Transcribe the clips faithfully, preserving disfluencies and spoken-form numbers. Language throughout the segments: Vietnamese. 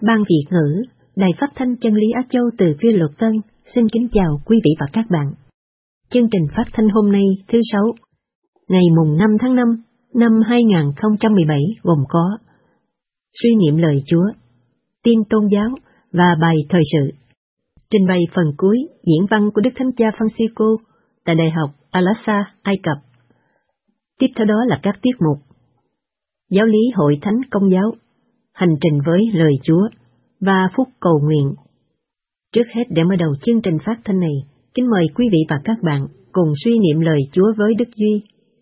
Ban Việt ngữ, Đài Phát thanh Chân lý Á Châu từ Phía Luật Tân, xin kính chào quý vị và các bạn. Chương trình phát thanh hôm nay thứ Sáu, ngày mùng năm tháng năm năm hai nghìn không trăm mười bảy gồm có suy niệm lời Chúa, tin tôn giáo và bài thời sự. Trình bày phần cuối diễn văn của Đức Thánh Cha Francisco tại Đại học Al-Azhar, Ai Cập. Tiếp theo đó là các tiết mục: giáo lý Hội Thánh Công giáo, hành trình với lời Chúa và phúc cầu nguyện. Trước hết, để mở đầu chương trình phát thanh này, kính mời quý vị và các bạn cùng suy niệm lời Chúa với Đức Duy.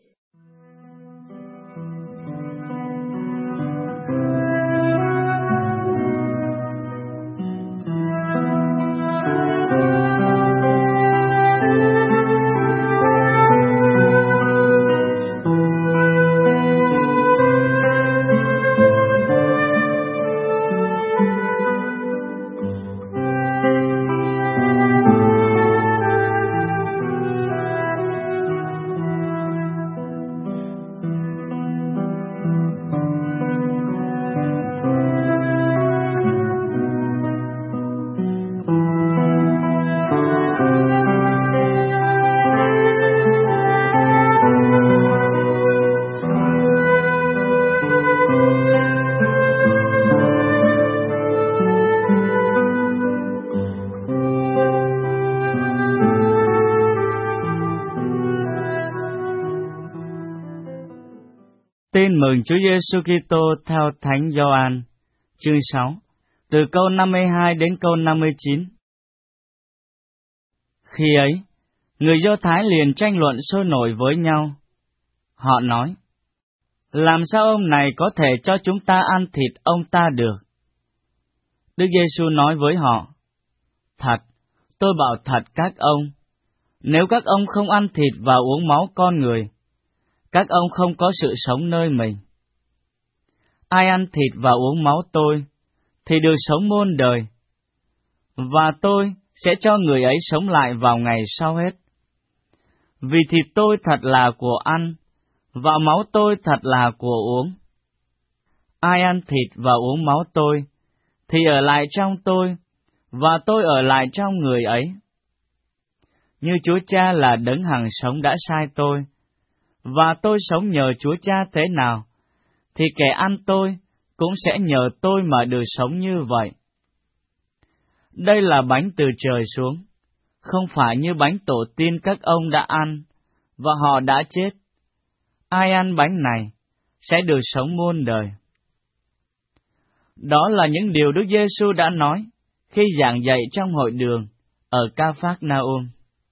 Tin mừng Chúa Giêsu Kitô theo Thánh Gioan, chương sáu, từ câu năm mươi hai đến câu năm mươi chín. Khi ấy, người Do Thái liền tranh luận sôi nổi với nhau. Họ nói: làm sao ông này có thể cho chúng ta ăn thịt ông ta được? Đức Giêsu nói với họ: thật, tôi bảo thật các ông, nếu các ông không ăn thịt và uống máu con người, các ông không có sự sống nơi mình. Ai ăn thịt và uống máu tôi, thì được sống muôn đời, và tôi sẽ cho người ấy sống lại vào ngày sau hết. Vì thịt tôi thật là của ăn, và máu tôi thật là của uống. Ai ăn thịt và uống máu tôi, thì ở lại trong tôi, và tôi ở lại trong người ấy. Như Chúa Cha là đấng hằng sống đã sai tôi, và tôi sống nhờ Chúa Cha thế nào, thì kẻ ăn tôi cũng sẽ nhờ tôi mà được sống như vậy. Đây là bánh từ trời xuống, không phải như bánh tổ tiên các ông đã ăn, và họ đã chết. Ai ăn bánh này sẽ được sống muôn đời. Đó là những điều Đức Giêsu đã nói khi giảng dạy trong hội đường ở Ca-phác-na-um.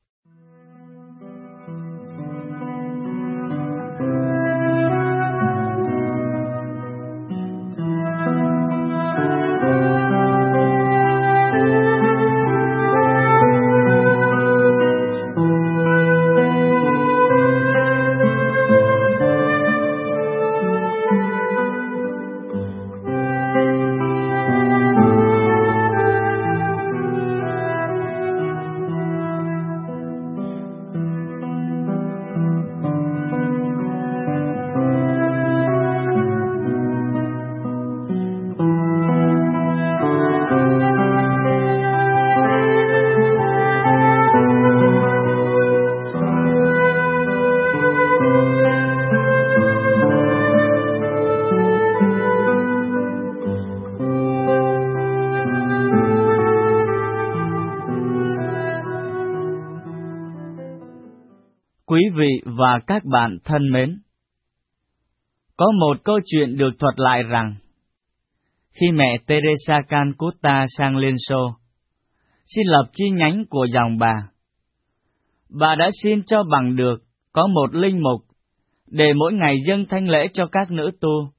Quý vị và các bạn thân mến, có một câu chuyện được thuật lại rằng, khi mẹ Teresa Calcutta sang Liên Xô, xin lập chi nhánh của dòng bà, bà đã xin cho bằng được có một linh mục để mỗi ngày dâng thánh lễ cho các nữ tu.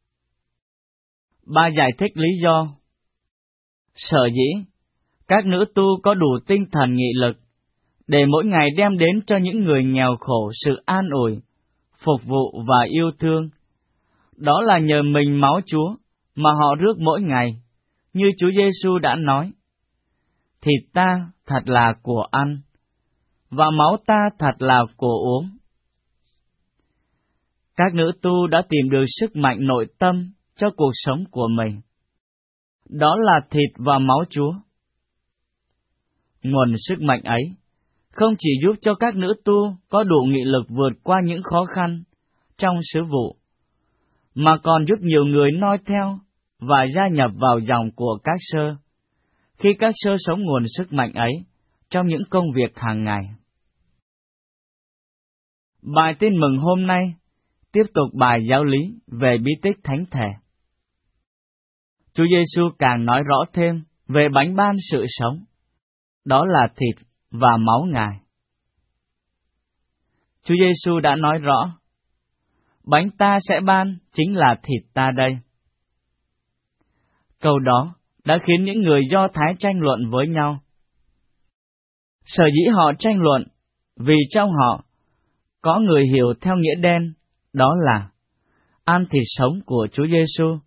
Bà giải thích lý do: sở dĩ các nữ tu có đủ tinh thần nghị lực để mỗi ngày đem đến cho những người nghèo khổ sự an ủi, phục vụ và yêu thương. Đó là nhờ mình máu Chúa mà họ rước mỗi ngày, như Chúa Giêsu đã nói: thịt ta thật là của ăn, và máu ta thật là của uống. Các nữ tu đã tìm được sức mạnh nội tâm cho cuộc sống của mình. đó là thịt và máu Chúa. Nguồn sức mạnh ấy không chỉ giúp cho các nữ tu có đủ nghị lực vượt qua những khó khăn trong sứ vụ, mà còn giúp nhiều người noi theo và gia nhập vào dòng của các sơ, khi các sơ sống nguồn sức mạnh ấy trong những công việc hàng ngày. Bài tin mừng hôm nay tiếp tục bài giáo lý về bí tích thánh thể. Chúa Giêsu càng nói rõ thêm về bánh ban sự sống, đó là thịt và máu Ngài. Chúa Giêsu đã nói rõ, bánh ta sẽ ban chính là thịt ta đây. Câu đó đã khiến những người Do Thái tranh luận với nhau. Sở dĩ họ tranh luận vì trong họ có người hiểu theo nghĩa đen, đó là ăn thịt sống của Chúa Giêsu.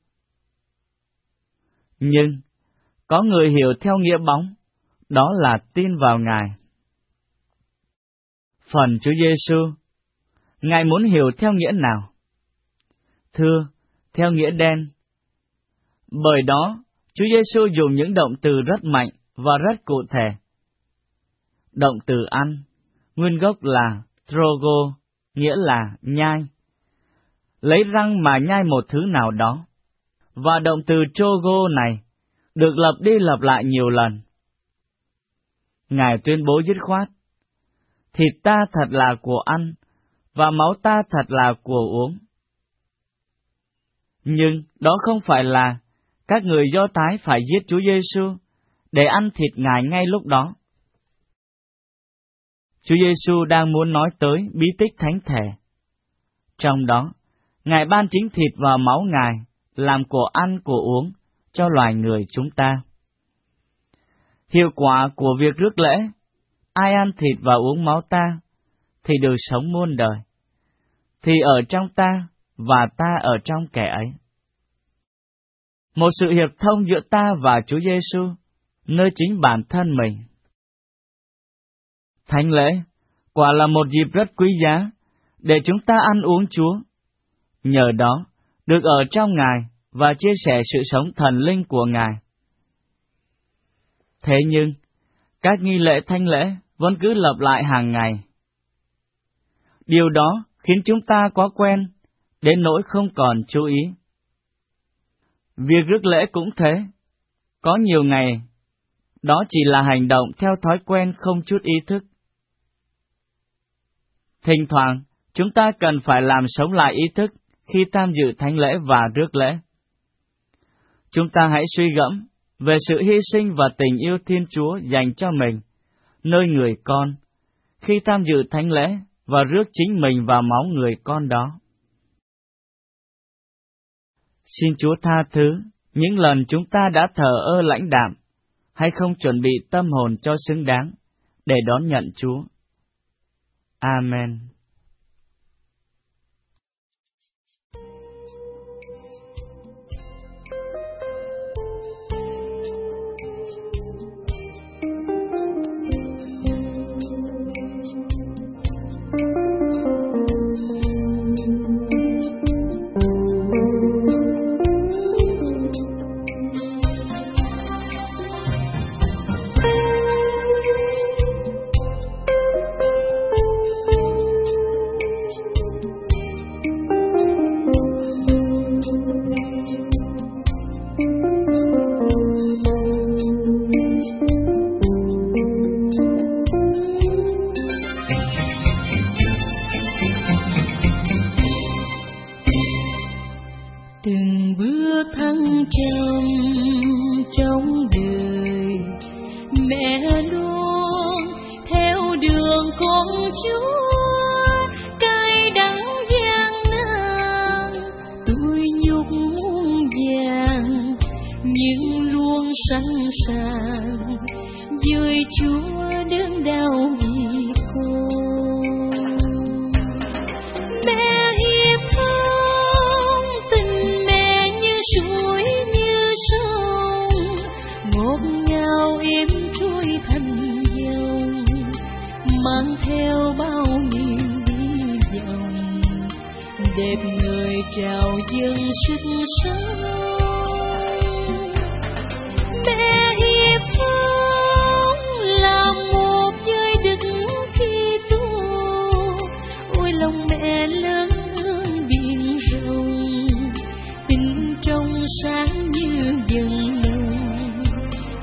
Nhưng có người hiểu theo nghĩa bóng, đó là tin vào Ngài. Phần Chúa Giêsu, Ngài muốn hiểu theo nghĩa nào? Thưa, theo nghĩa đen. Bởi đó, Chúa Giêsu dùng những động từ rất mạnh và rất cụ thể. Động từ ăn, nguyên gốc là trogo, nghĩa là nhai, lấy răng mà nhai một thứ nào đó. Và động từ trogo này được lặp đi lặp lại nhiều lần. Ngài tuyên bố dứt khoát, thịt ta thật là của ăn, và máu ta thật là của uống. Nhưng đó không phải là các người Do Thái phải giết Chúa Giêsu để ăn thịt Ngài ngay lúc đó. Chúa Giêsu đang muốn nói tới bí tích thánh thể. Trong đó, Ngài ban chính thịt và máu Ngài làm của ăn của uống cho loài người chúng ta. Hiệu quả của việc rước lễ, ai ăn thịt và uống máu ta, thì được sống muôn đời, thì ở trong ta và ta ở trong kẻ ấy. Một sự hiệp thông giữa ta và Chúa Giêsu, nơi chính bản thân mình. Thánh lễ quả là một dịp rất quý giá để chúng ta ăn uống Chúa, nhờ đó được ở trong Ngài và chia sẻ sự sống thần linh của Ngài. Thế nhưng, các nghi lễ thánh lễ vẫn cứ lặp lại hàng ngày. Điều đó khiến chúng ta quá quen, đến nỗi không còn chú ý. Việc rước lễ cũng thế. Có nhiều ngày, đó chỉ là hành động theo thói quen không chút ý thức. Thỉnh thoảng, chúng ta cần phải làm sống lại ý thức khi tham dự thánh lễ và rước lễ. Chúng ta hãy suy gẫm về sự hy sinh và tình yêu Thiên Chúa dành cho mình, nơi người con, khi tham dự thánh lễ và rước chính mình vào máu người con đó. Xin Chúa tha thứ những lần chúng ta đã thờ ơ lãnh đạm, hay không chuẩn bị tâm hồn cho xứng đáng để đón nhận Chúa. Amen.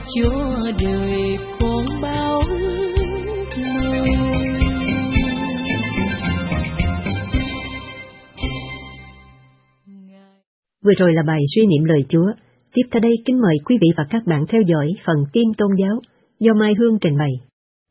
Chúa đời con bao ước mơ. Vừa rồi là bài suy niệm lời Chúa. Tiếp theo đây kính mời quý vị và các bạn theo dõi phần tin tôn giáo do Mai Hương trình bày.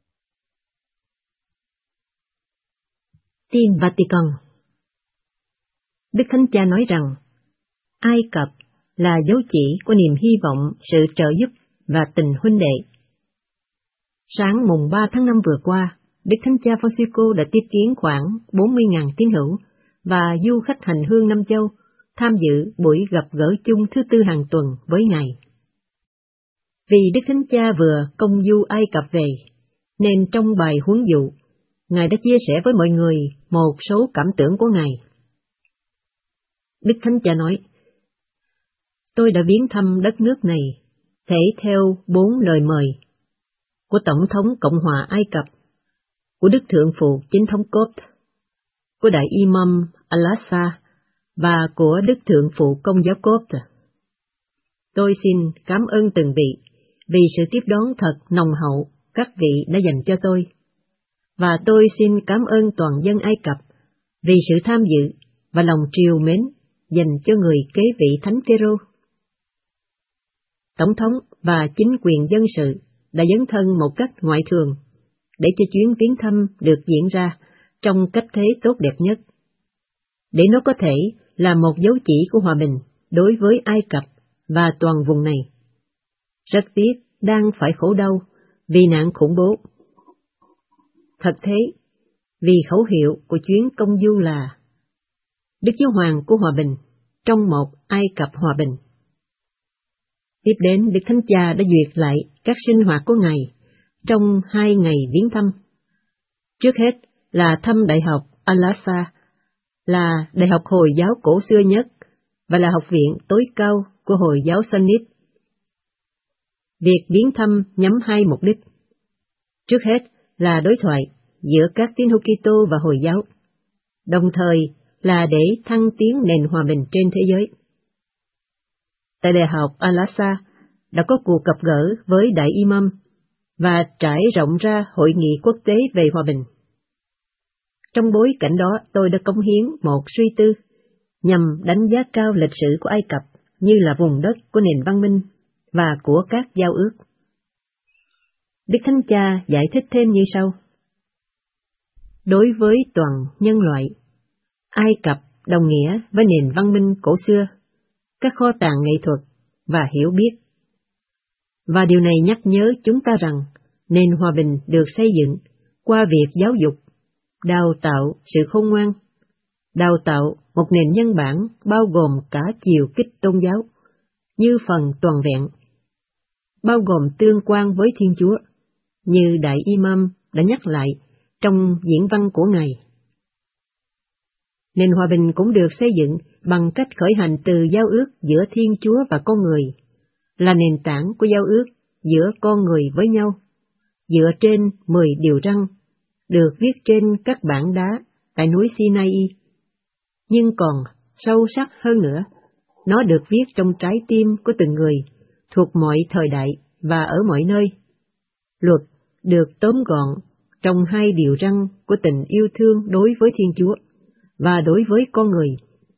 Tin Vatican. Đức Thánh Cha nói rằng, Ai Cập là dấu chỉ của niềm hy vọng, sự trợ giúp và tình huynh đệ. Sáng mùng ba tháng năm vừa qua, Đức Thánh Cha Francisco đã tiếp kiến khoảng bốn mươi nghìn tín hữu và du khách hành hương năm châu tham dự buổi gặp gỡ chung thứ tư hàng tuần với Ngài. Vì Đức Thánh Cha vừa công du Ai Cập về, nên trong bài huấn dụ, Ngài đã chia sẻ với mọi người một số cảm tưởng của Ngài. Đức Thánh Cha nói, Tôi đã viếng thăm đất nước này, thể theo bốn lời mời của Tổng thống Cộng hòa Ai Cập, của Đức Thượng phụ Chính thống Copte, của Đại Imam Al-Aqsa và của Đức Thượng phụ Công giáo Copte. Tôi xin cảm ơn từng vị vì sự tiếp đón thật nồng hậu các vị đã dành cho tôi, và tôi xin cảm ơn toàn dân Ai Cập vì sự tham dự và lòng trìu mến dành cho người kế vị Thánh Phêrô. Tổng thống và chính quyền dân sự đã dấn thân một cách ngoại thường để cho chuyến viếng thăm được diễn ra trong cách thế tốt đẹp nhất, để nó có thể là một dấu chỉ của hòa bình đối với Ai Cập và toàn vùng này. Rất tiếc đang phải khổ đau vì nạn khủng bố. Thật thế, vì khẩu hiệu của chuyến công du là Đức Giáo Hoàng của Hòa Bình trong một Ai Cập hòa bình. Tiếp đến, Đức Thánh Cha đã duyệt lại các sinh hoạt của Ngài trong hai ngày viếng thăm. Trước hết là thăm Đại học Al-Aqsa, là đại học Hồi giáo cổ xưa nhất và là học viện tối cao của Hồi giáo Sunnit. Việc viếng thăm nhắm hai mục đích. Trước hết là đối thoại giữa các tín hữu Kitô và Hồi giáo, đồng thời là để thăng tiến nền hòa bình trên thế giới. Tại Đại học Al-Aqsa đã có cuộc gặp gỡ với Đại Imam và trải rộng ra hội nghị quốc tế về hòa bình. Trong bối cảnh đó, tôi đã cống hiến một suy tư nhằm đánh giá cao lịch sử của Ai Cập như là vùng đất của nền văn minh và của các giao ước. Đức Thánh Cha giải thích thêm như sau. Đối với toàn nhân loại, Ai Cập đồng nghĩa với nền văn minh cổ xưa, các kho tàng nghệ thuật và hiểu biết. Và điều này nhắc nhớ chúng ta rằng nền hòa bình được xây dựng qua việc giáo dục, đào tạo sự khôn ngoan, đào tạo một nền nhân bản bao gồm cả chiều kích tôn giáo, như phần toàn vẹn, bao gồm tương quan với Thiên Chúa, như Đại Imam đã nhắc lại trong diễn văn của Ngài. Nền hòa bình cũng được xây dựng bằng cách khởi hành từ giao ước giữa Thiên Chúa và con người, là nền tảng của giao ước giữa con người với nhau, dựa trên mười điều răn, được viết trên các bảng đá tại núi Sinai. Nhưng còn sâu sắc hơn nữa, nó được viết trong trái tim của từng người, thuộc mọi thời đại và ở mọi nơi. Luật được tóm gọn trong hai điều răn của tình yêu thương đối với Thiên Chúa và đối với con người.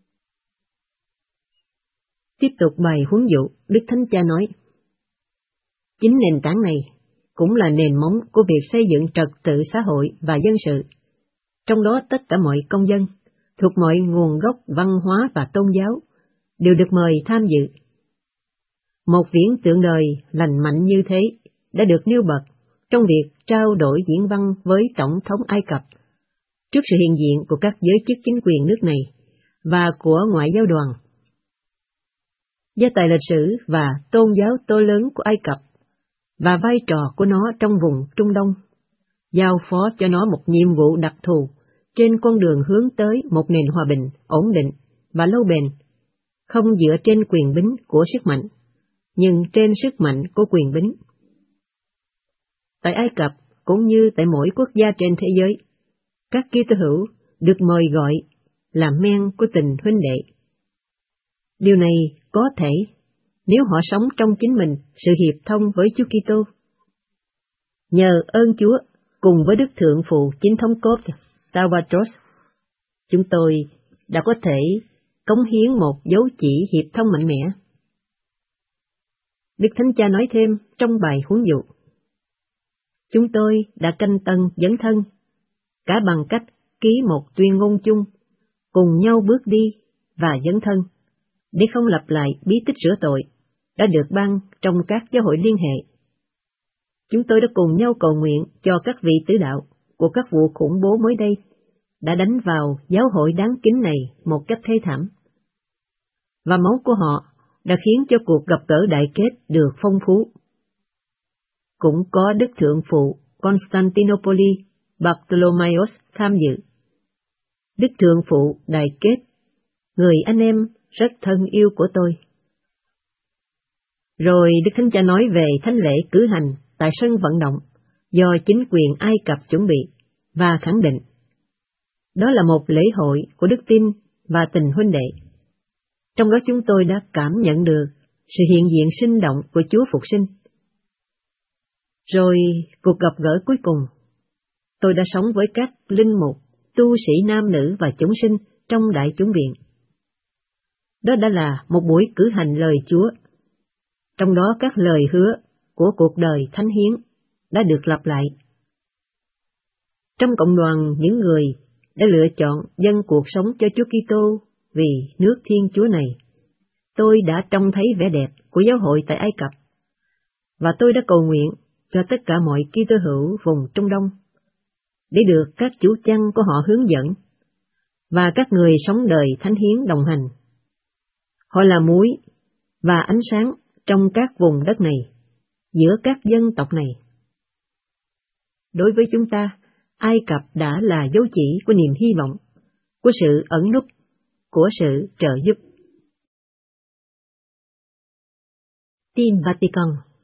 Tiếp tục bài huấn dụ, Đức Thánh Cha nói, chính nền tảng này cũng là nền móng của việc xây dựng trật tự xã hội và dân sự, trong đó tất cả mọi công dân, thuộc mọi nguồn gốc văn hóa và tôn giáo, đều được mời tham dự. Một viễn tượng đời lành mạnh như thế đã được nêu bật trong việc trao đổi diễn văn với Tổng thống Ai Cập, trước sự hiện diện của các giới chức chính quyền nước này và của ngoại giao đoàn. Gia tài lịch sử và tôn giáo to lớn của Ai Cập và vai trò của nó trong vùng Trung Đông, giao phó cho nó một nhiệm vụ đặc thù trên con đường hướng tới một nền hòa bình, ổn định và lâu bền, không dựa trên quyền bính của sức mạnh, nhưng trên sức mạnh của quyền bính. Tại Ai Cập, cũng như tại mỗi quốc gia trên thế giới, các Kitô hữu được mời gọi là men của tình huynh đệ. Điều này có thể, nếu họ sống trong chính mình sự hiệp thông với Chúa Kitô. Nhờ ơn Chúa, cùng với Đức Thượng Phụ Chính thống Cốt Tawadros, chúng tôi đã có thể cống hiến một dấu chỉ hiệp thông mạnh mẽ. Đức Thánh Cha nói thêm trong bài huấn dụ: chúng tôi đã canh tân dấn thân, cả bằng cách ký một tuyên ngôn chung, cùng nhau bước đi và dấn thân, để không lặp lại bí tích rửa tội đã được ban trong các giáo hội liên hệ. Chúng tôi đã cùng nhau cầu nguyện cho các vị tử đạo của các vụ khủng bố mới đây đã đánh vào giáo hội đáng kính này một cách thê thảm. Và máu của họ đã khiến cho cuộc gặp gỡ đại kết được phong phú. Cũng có Đức Thượng Phụ Constantinople Bartholomeos tham dự. Đức Thượng Phụ đại kết, người anh em rất thân yêu của tôi. Rồi Đức Thánh Cha nói về thánh lễ cử hành tại sân vận động do chính quyền Ai Cập chuẩn bị và khẳng định. Đó là một lễ hội của đức tin và tình huynh đệ. Trong đó chúng tôi đã cảm nhận được sự hiện diện sinh động của Chúa Phục Sinh. Rồi cuộc gặp gỡ cuối cùng, tôi đã sống với các linh mục, tu sĩ nam nữ và chúng sinh trong đại chúng viện. Đó đã là một buổi cử hành lời Chúa. Trong đó các lời hứa của cuộc đời thánh hiến đã được lặp lại. Trong cộng đoàn những người đã lựa chọn dâng cuộc sống cho Chúa Kitô vì nước Thiên Chúa này, tôi đã trông thấy vẻ đẹp của giáo hội tại Ai Cập, và tôi đã cầu nguyện cho tất cả mọi Kitô hữu vùng Trung Đông, để được các chủ chăn của họ hướng dẫn, và các người sống đời thánh hiến đồng hành. Họ là muối và ánh sáng trong các vùng đất này, giữa các dân tộc này. Đối với chúng ta, Ai Cập đã là dấu chỉ của niềm hy vọng, của sự ẩn núp, của sự trợ giúp. Tin Vatican.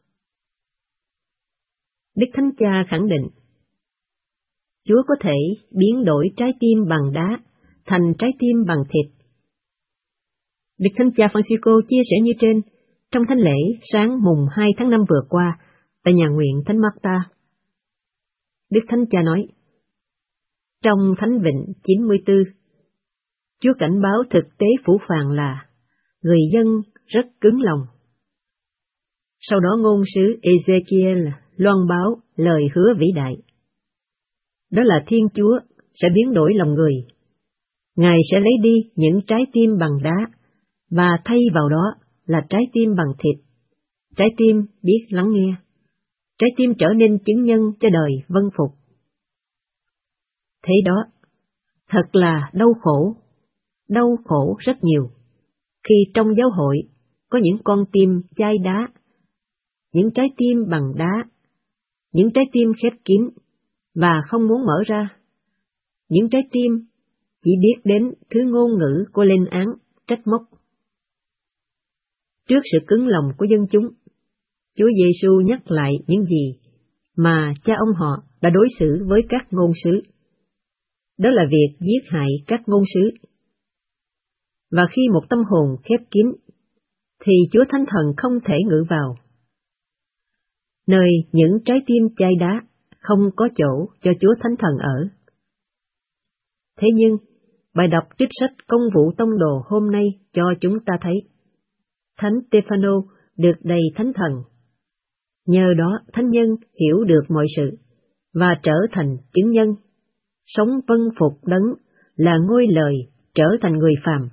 Đức Thánh Cha khẳng định, Chúa có thể biến đổi trái tim bằng đá thành trái tim bằng thịt. Đức Thánh Cha Francisco chia sẻ như trên trong thánh lễ sáng mùng hai tháng năm vừa qua tại nhà nguyện Thánh Marta. Đức Thánh Cha nói, trong Thánh Vịnh chín mươi tư, Chúa cảnh báo thực tế phủ phàng là người dân rất cứng lòng. Sau đó ngôn sứ Ezekiel loan báo lời hứa vĩ đại. Đó là Thiên Chúa sẽ biến đổi lòng người. Ngài sẽ lấy đi những trái tim bằng đá, và thay vào đó là trái tim bằng thịt, trái tim biết lắng nghe, trái tim trở nên chứng nhân cho đời vâng phục. Thế đó, thật là đau khổ, đau khổ rất nhiều, khi trong giáo hội có những con tim chai đá, những trái tim bằng đá, những trái tim khép kín và không muốn mở ra, những trái tim chỉ biết đến thứ ngôn ngữ của lên án, trách móc. Trước sự cứng lòng của dân chúng, Chúa Giêsu nhắc lại những gì mà cha ông họ đã đối xử với các ngôn sứ. Đó là việc giết hại các ngôn sứ. Và khi một tâm hồn khép kín, thì Chúa Thánh Thần không thể ngự vào. Nơi những trái tim chai đá không có chỗ cho Chúa Thánh Thần ở. Thế nhưng, bài đọc trích sách Công vụ Tông Đồ hôm nay cho chúng ta thấy, Thánh Stefano được đầy Thánh Thần. Nhờ đó Thánh nhân hiểu được mọi sự, và trở thành chứng nhân, sống vâng phục Đấng là ngôi lời trở thành người phàm.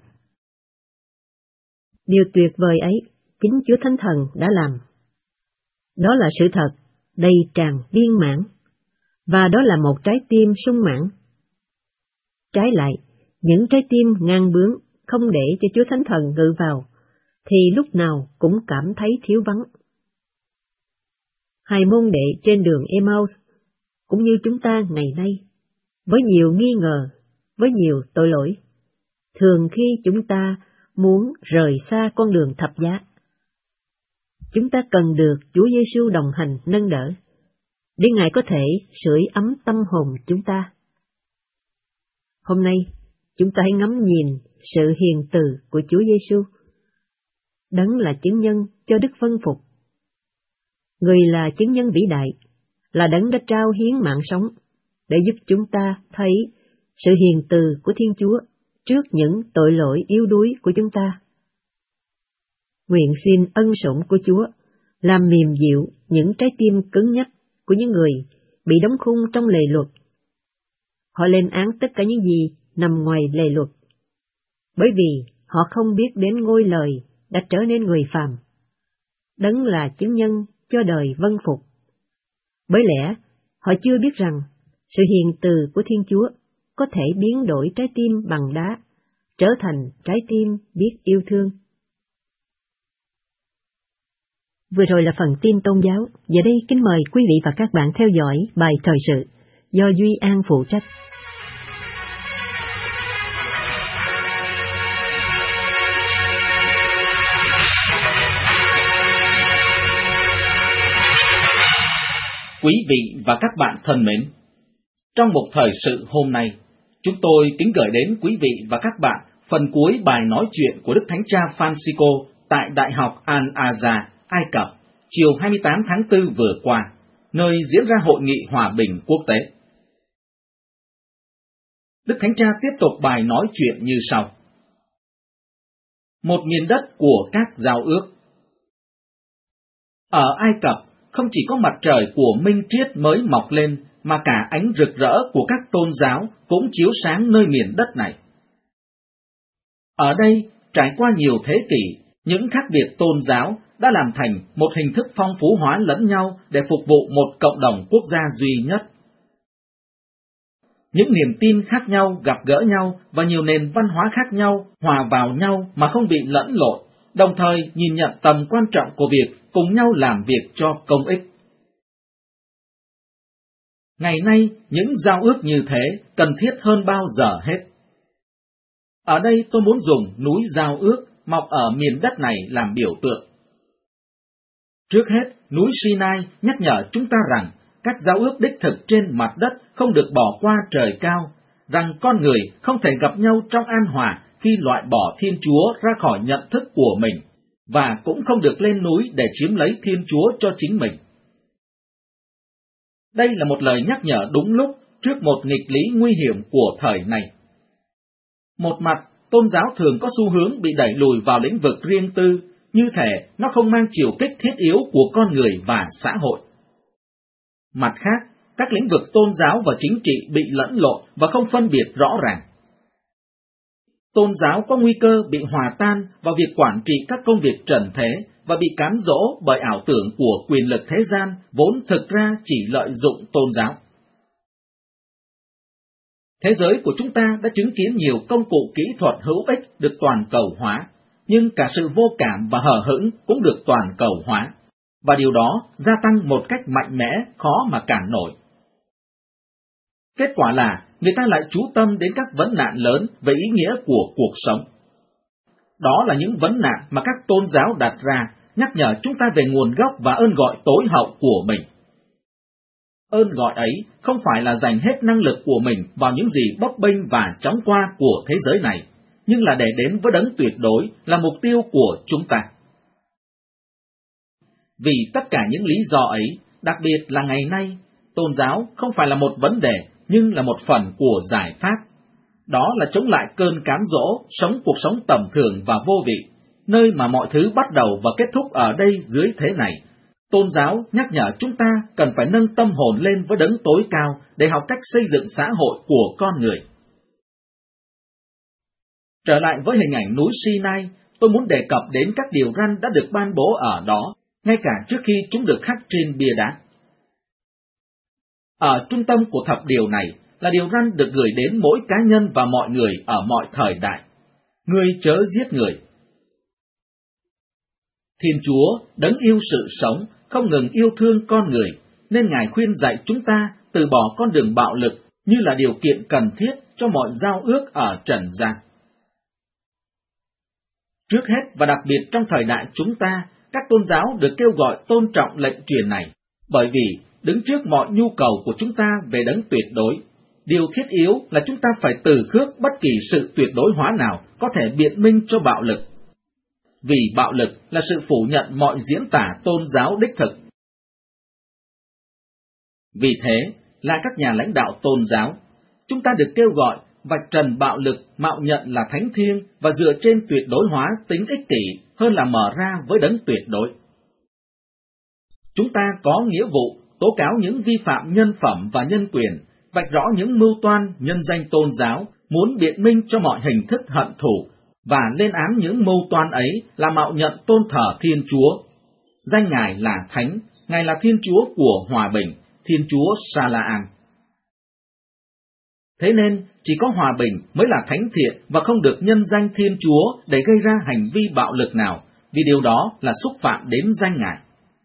Điều tuyệt vời ấy, chính Chúa Thánh Thần đã làm. Đó là sự thật, đầy tràn viên mãn, và đó là một trái tim sung mãn. Trái lại, những trái tim ngang bướng, không để cho Chúa Thánh Thần ngự vào, thì lúc nào cũng cảm thấy thiếu vắng. Hai môn đệ trên đường Emmaus, cũng như chúng ta ngày nay, với nhiều nghi ngờ, với nhiều tội lỗi, thường khi chúng ta muốn rời xa con đường thập giá, chúng ta cần được Chúa Giêsu đồng hành nâng đỡ, để Ngài có thể sưởi ấm tâm hồn chúng ta. Hôm nay, chúng ta hãy ngắm nhìn sự hiền từ của Chúa Giêsu. Đấng là chứng nhân cho đức vâng phục. Người là chứng nhân vĩ đại, là Đấng đã trao hiến mạng sống, để giúp chúng ta thấy sự hiền từ của Thiên Chúa trước những tội lỗi yếu đuối của chúng ta. Nguyện xin ân sủng của Chúa làm mềm dịu những trái tim cứng nhắc của những người bị đóng khung trong lề luật. Họ lên án tất cả những gì nằm ngoài lề luật, bởi vì họ không biết đến ngôi lời đã trở nên người phàm. Đấng là chứng nhân cho đời vâng phục. Bởi lẽ, họ chưa biết rằng sự hiền từ của Thiên Chúa có thể biến đổi trái tim bằng đá, trở thành trái tim biết yêu thương. Vừa rồi là phần tin tôn giáo. Giờ đây kính mời quý vị và các bạn theo dõi bài thời sự do Duy An phụ trách. Quý vị và các bạn thân mến, trong một thời sự hôm nay, chúng tôi kính gửi đến quý vị và các bạn phần cuối bài nói chuyện của Đức Thánh Cha Francisco tại Đại học Al-Azhar, Ai Cập, chiều hai mươi tám tháng tư vừa qua, nơi diễn ra Hội nghị Hòa bình Quốc tế. Đức Thánh Cha tiếp tục bài nói chuyện như sau. Một miền đất của các giao ước. Ở Ai Cập, không chỉ có mặt trời của minh triết mới mọc lên, mà cả ánh rực rỡ của các tôn giáo cũng chiếu sáng nơi miền đất này. Ở đây, trải qua nhiều thế kỷ, những khác biệt tôn giáo đã làm thành một hình thức phong phú hóa lẫn nhau để phục vụ một cộng đồng quốc gia duy nhất. Những niềm tin khác nhau gặp gỡ nhau và nhiều nền văn hóa khác nhau hòa vào nhau mà không bị lẫn lộn, đồng thời nhìn nhận tầm quan trọng của việc cùng nhau làm việc cho công ích. Ngày nay, những giao ước như thế cần thiết hơn bao giờ hết. Ở đây tôi muốn dùng núi giao ước mọc ở miền đất này làm biểu tượng. Trước hết, núi Sinai nhắc nhở chúng ta rằng các giao ước đích thực trên mặt đất không được bỏ qua trời cao, rằng con người không thể gặp nhau trong an hòa khi loại bỏ Thiên Chúa ra khỏi nhận thức của mình, và cũng không được lên núi để chiếm lấy Thiên Chúa cho chính mình. Đây là một lời nhắc nhở đúng lúc trước một nghịch lý nguy hiểm của thời này. Một mặt, tôn giáo thường có xu hướng bị đẩy lùi vào lĩnh vực riêng tư, như thể nó không mang chiều kích thiết yếu của con người và xã hội. Mặt khác, các lĩnh vực tôn giáo và chính trị bị lẫn lộn và không phân biệt rõ ràng. Tôn giáo có nguy cơ bị hòa tan vào việc quản trị các công việc trần thế và bị cám dỗ bởi ảo tưởng của quyền lực thế gian vốn thực ra chỉ lợi dụng tôn giáo. Thế giới của chúng ta đã chứng kiến nhiều công cụ kỹ thuật hữu ích được toàn cầu hóa, nhưng cả sự vô cảm và hờ hững cũng được toàn cầu hóa, và điều đó gia tăng một cách mạnh mẽ, khó mà cản nổi. Kết quả là người ta lại chú tâm đến các vấn nạn lớn về ý nghĩa của cuộc sống. Đó là những vấn nạn mà các tôn giáo đặt ra, nhắc nhở chúng ta về nguồn gốc và ơn gọi tối hậu của mình. Ơn gọi ấy không phải là dành hết năng lực của mình vào những gì bấp bênh và chóng qua của thế giới này, nhưng là để đến với đấng tuyệt đối là mục tiêu của chúng ta. Vì tất cả những lý do ấy, đặc biệt là ngày nay, tôn giáo không phải là một vấn đề, nhưng là một phần của giải pháp. Đó là chống lại cơn cám dỗ, sống cuộc sống tầm thường và vô vị, nơi mà mọi thứ bắt đầu và kết thúc ở đây dưới thế này. Tôn giáo nhắc nhở chúng ta cần phải nâng tâm hồn lên với đấng tối cao để học cách xây dựng xã hội của con người. Trở lại với hình ảnh núi Sinai, tôi muốn đề cập đến các điều răn đã được ban bố ở đó, ngay cả trước khi chúng được khắc trên bia đá. Ở trung tâm của thập điều này là điều răn được gửi đến mỗi cá nhân và mọi người ở mọi thời đại. Ngươi chớ giết người. Thiên Chúa, đấng yêu sự sống, không ngừng yêu thương con người, nên Ngài khuyên dạy chúng ta từ bỏ con đường bạo lực như là điều kiện cần thiết cho mọi giao ước ở trần gian. Trước hết và đặc biệt trong thời đại chúng ta, các tôn giáo được kêu gọi tôn trọng lệnh truyền này, bởi vì đứng trước mọi nhu cầu của chúng ta về đấng tuyệt đối, điều thiết yếu là chúng ta phải từ khước bất kỳ sự tuyệt đối hóa nào có thể biện minh cho bạo lực. vì bạo lực là sự phủ nhận mọi diễn tả tôn giáo đích thực. Vì thế, là các nhà lãnh đạo tôn giáo, chúng ta được kêu gọi vạch trần bạo lực mạo nhận là thánh thiêng và dựa trên tuyệt đối hóa tính ích kỷ hơn là mở ra với đấng tuyệt đối. Chúng ta có nghĩa vụ tố cáo những vi phạm nhân phẩm và nhân quyền, vạch rõ những mưu toan nhân danh tôn giáo, muốn biện minh cho mọi hình thức hận thù, và lên án những mưu toan ấy là mạo nhận tôn thờ Thiên Chúa. Danh Ngài là Thánh, Ngài là Thiên Chúa của hòa bình, Thiên Chúa Sa-la-an. Thế nên, chỉ có hòa bình mới là thánh thiện và không được nhân danh Thiên Chúa để gây ra hành vi bạo lực nào, vì điều đó là xúc phạm đến danh Ngài.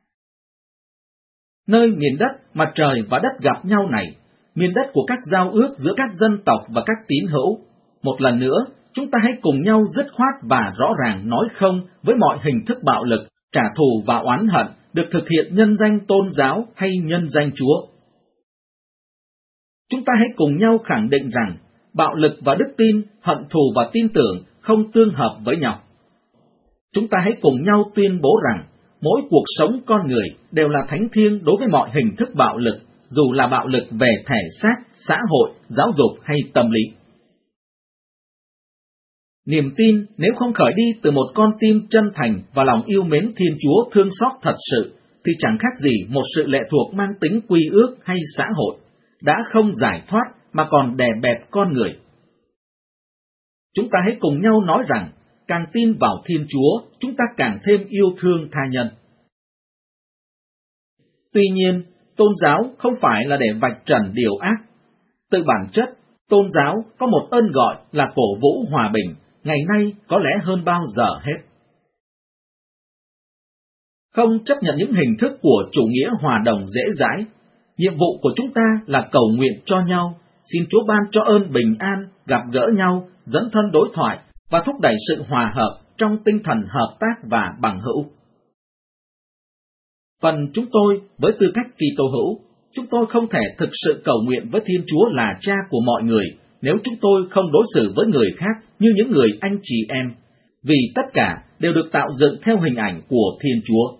Nơi miền đất, mặt trời và đất gặp nhau này, miền đất của các giao ước giữa các dân tộc và các tín hữu, một lần nữa, chúng ta hãy cùng nhau dứt khoát và rõ ràng nói không với mọi hình thức bạo lực, trả thù và oán hận được thực hiện nhân danh tôn giáo hay nhân danh Chúa. Chúng ta hãy cùng nhau khẳng định rằng bạo lực và đức tin, hận thù và tin tưởng không tương hợp với nhau. Chúng ta hãy cùng nhau tuyên bố rằng mỗi cuộc sống con người đều là thánh thiêng đối với mọi hình thức bạo lực, dù là bạo lực về thể xác, xã hội, giáo dục hay tâm lý. Niềm tin nếu không khởi đi từ một con tim chân thành và lòng yêu mến Thiên Chúa thương xót thật sự, thì chẳng khác gì một sự lệ thuộc mang tính quy ước hay xã hội, đã không giải thoát mà còn đè bẹp con người. Chúng ta hãy cùng nhau nói rằng, càng tin vào Thiên Chúa, chúng ta càng thêm yêu thương tha nhân. Tuy nhiên, tôn giáo không phải là để vạch trần điều ác. Từ bản chất, tôn giáo có một ơn gọi là cổ vũ hòa bình, ngày nay có lẽ hơn bao giờ hết. Không chấp nhận những hình thức của chủ nghĩa hòa đồng dễ dãi, nhiệm vụ của chúng ta là cầu nguyện cho nhau, xin Chúa ban cho ơn bình an, gặp gỡ nhau, dẫn thân đối thoại và thúc đẩy sự hòa hợp trong tinh thần hợp tác và bằng hữu. Phần chúng tôi, với tư cách Kitô hữu, chúng tôi không thể thực sự cầu nguyện với Thiên Chúa là Cha của mọi người nếu chúng tôi không đối xử với người khác như những người anh chị em, vì tất cả đều được tạo dựng theo hình ảnh của Thiên Chúa.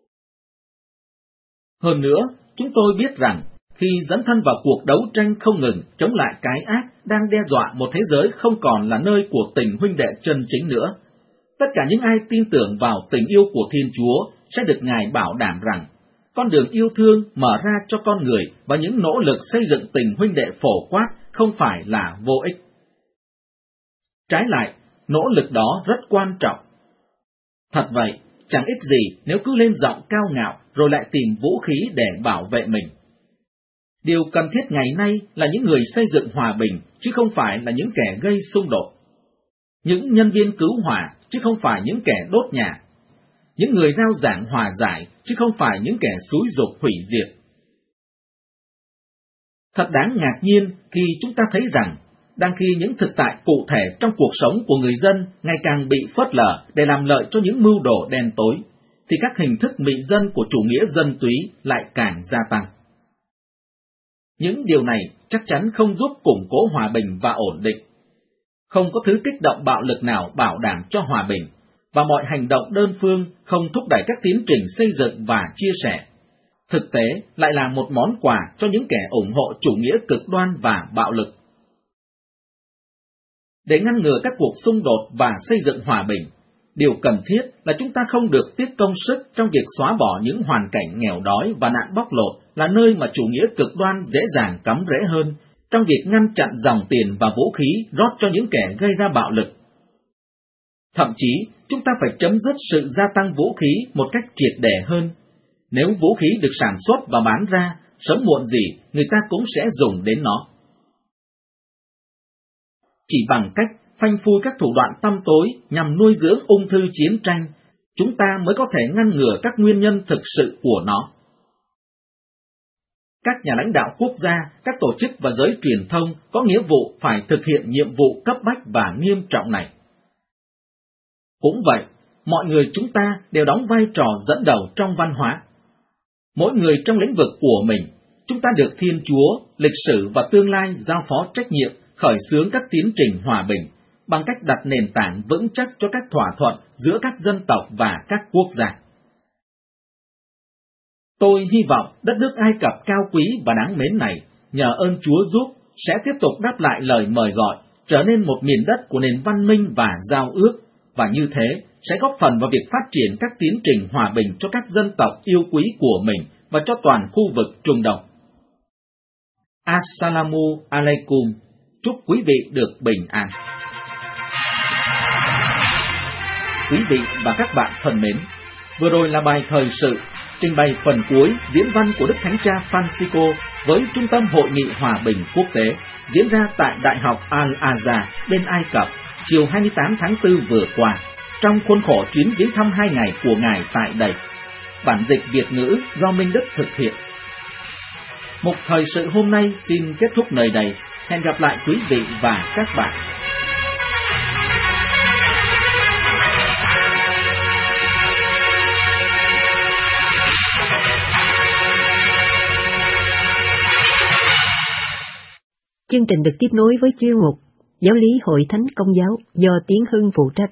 Hơn nữa, chúng tôi biết rằng, khi dấn thân vào cuộc đấu tranh không ngừng chống lại cái ác đang đe dọa một thế giới không còn là nơi của tình huynh đệ chân chính nữa, tất cả những ai tin tưởng vào tình yêu của Thiên Chúa sẽ được Ngài bảo đảm rằng, con đường yêu thương mở ra cho con người và những nỗ lực xây dựng tình huynh đệ phổ quát không phải là vô ích. Trái lại, nỗ lực đó rất quan trọng. Thật vậy, chẳng ích gì nếu cứ lên giọng cao ngạo rồi lại tìm vũ khí để bảo vệ mình. Điều cần thiết ngày nay là những người xây dựng hòa bình, chứ không phải là những kẻ gây xung đột. Những nhân viên cứu hỏa, chứ không phải những kẻ đốt nhà. Những người rao giảng hòa giải, chứ không phải những kẻ xúi giục hủy diệt. Thật đáng ngạc nhiên khi chúng ta thấy rằng, đang khi những thực tại cụ thể trong cuộc sống của người dân ngày càng bị phớt lờ để làm lợi cho những mưu đồ đen tối, thì các hình thức mị dân của chủ nghĩa dân túy lại càng gia tăng. Những điều này chắc chắn không giúp củng cố hòa bình và ổn định. Không có thứ kích động bạo lực nào bảo đảm cho hòa bình, và mọi hành động đơn phương không thúc đẩy các tiến trình xây dựng và chia sẻ. Thực tế lại là một món quà cho những kẻ ủng hộ chủ nghĩa cực đoan và bạo lực. Để ngăn ngừa các cuộc xung đột và xây dựng hòa bình, điều cần thiết là chúng ta không được tiết công sức trong việc xóa bỏ những hoàn cảnh nghèo đói và nạn bóc lột là nơi mà chủ nghĩa cực đoan dễ dàng cắm rễ hơn, trong việc ngăn chặn dòng tiền và vũ khí rót cho những kẻ gây ra bạo lực. Thậm chí, chúng ta phải chấm dứt sự gia tăng vũ khí một cách triệt để hơn. Nếu vũ khí được sản xuất và bán ra, sớm muộn gì người ta cũng sẽ dùng đến nó. Chỉ bằng cách phanh phui các thủ đoạn tăm tối nhằm nuôi dưỡng ung thư chiến tranh, chúng ta mới có thể ngăn ngừa các nguyên nhân thực sự của nó. Các nhà lãnh đạo quốc gia, các tổ chức và giới truyền thông có nghĩa vụ phải thực hiện nhiệm vụ cấp bách và nghiêm trọng này. Cũng vậy, mọi người chúng ta đều đóng vai trò dẫn đầu trong văn hóa. Mỗi người trong lĩnh vực của mình, chúng ta được Thiên Chúa, lịch sử và tương lai giao phó trách nhiệm khởi xướng các tiến trình hòa bình, bằng cách đặt nền tảng vững chắc cho các thỏa thuận giữa các dân tộc và các quốc gia. Tôi hy vọng đất nước Ai Cập cao quý và đáng mến này, nhờ ơn Chúa giúp, sẽ tiếp tục đáp lại lời mời gọi, trở nên một miền đất của nền văn minh và giao ước, và như thế sẽ góp phần vào việc phát triển các tiến trình hòa bình cho các dân tộc yêu quý của mình và cho toàn khu vực Trung Đông. Assalamu alaikum, chúc quý vị được bình an. Quý vị và các bạn thân mến, vừa rồi là bài thời sự trình bày phần cuối diễn văn của Đức Thánh Cha Francisco với Trung tâm Hội nghị Hòa bình Quốc tế diễn ra tại Đại học Al-Azhar bên Ai Cập chiều hai mươi tám tháng tư vừa qua, trong khuôn khổ chuyến viếng thăm hai ngày của Ngài tại đây. Bản dịch Việt ngữ do Minh Đức thực hiện. Mục thời sự hôm nay xin kết thúc nơi đây. Hẹn gặp lại quý vị và các bạn. Chương trình được tiếp nối với chuyên mục Giáo lý Hội Thánh Công giáo do Tiến Hưng phụ trách.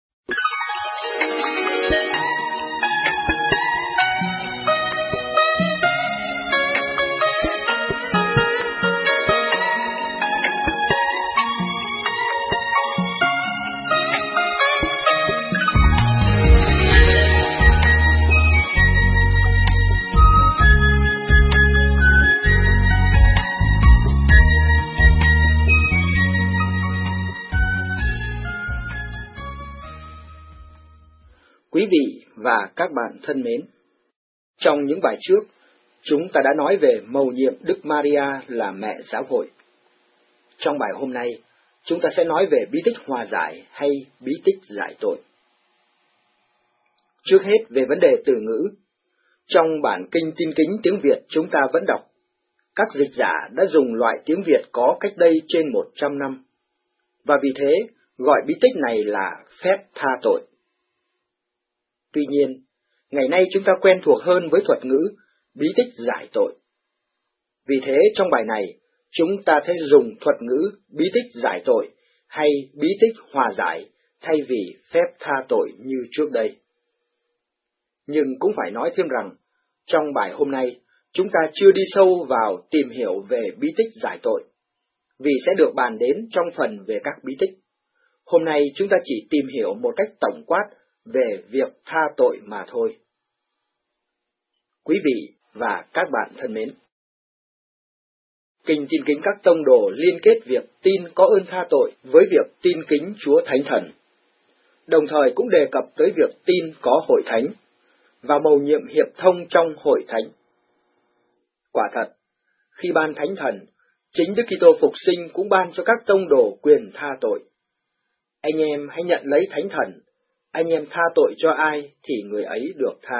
Quý vị và các bạn thân mến, trong những bài trước, chúng ta đã nói về mầu nhiệm Đức Maria là mẹ giáo hội. Trong bài hôm nay, chúng ta sẽ nói về bí tích hòa giải hay bí tích giải tội. Trước hết về vấn đề từ ngữ, trong bản kinh Tin Kính tiếng Việt chúng ta vẫn đọc, các dịch giả đã dùng loại tiếng Việt có cách đây trên một trăm năm, và vì thế gọi bí tích này là phép tha tội. Tuy nhiên, ngày nay chúng ta quen thuộc hơn với thuật ngữ bí tích giải tội. Vì thế trong bài này, chúng ta thấy dùng thuật ngữ bí tích giải tội hay bí tích hòa giải thay vì phép tha tội như trước đây. Nhưng cũng phải nói thêm rằng, trong bài hôm nay, chúng ta chưa đi sâu vào tìm hiểu về bí tích giải tội, vì sẽ được bàn đến trong phần về các bí tích. Hôm nay chúng ta chỉ tìm hiểu một cách tổng quát về việc tha tội mà thôi. Quý vị và các bạn thân mến, Kinh Tin Kính các tông đồ liên kết việc tin có ơn tha tội với việc tin kính Chúa Thánh Thần, đồng thời cũng đề cập tới việc tin có hội thánh và mầu nhiệm hiệp thông trong hội thánh. Quả thật, khi ban Thánh Thần, chính Đức Kitô Phục Sinh cũng ban cho các tông đồ quyền tha tội. Anh em hãy nhận lấy Thánh Thần, anh em tha tội cho ai thì người ấy được tha.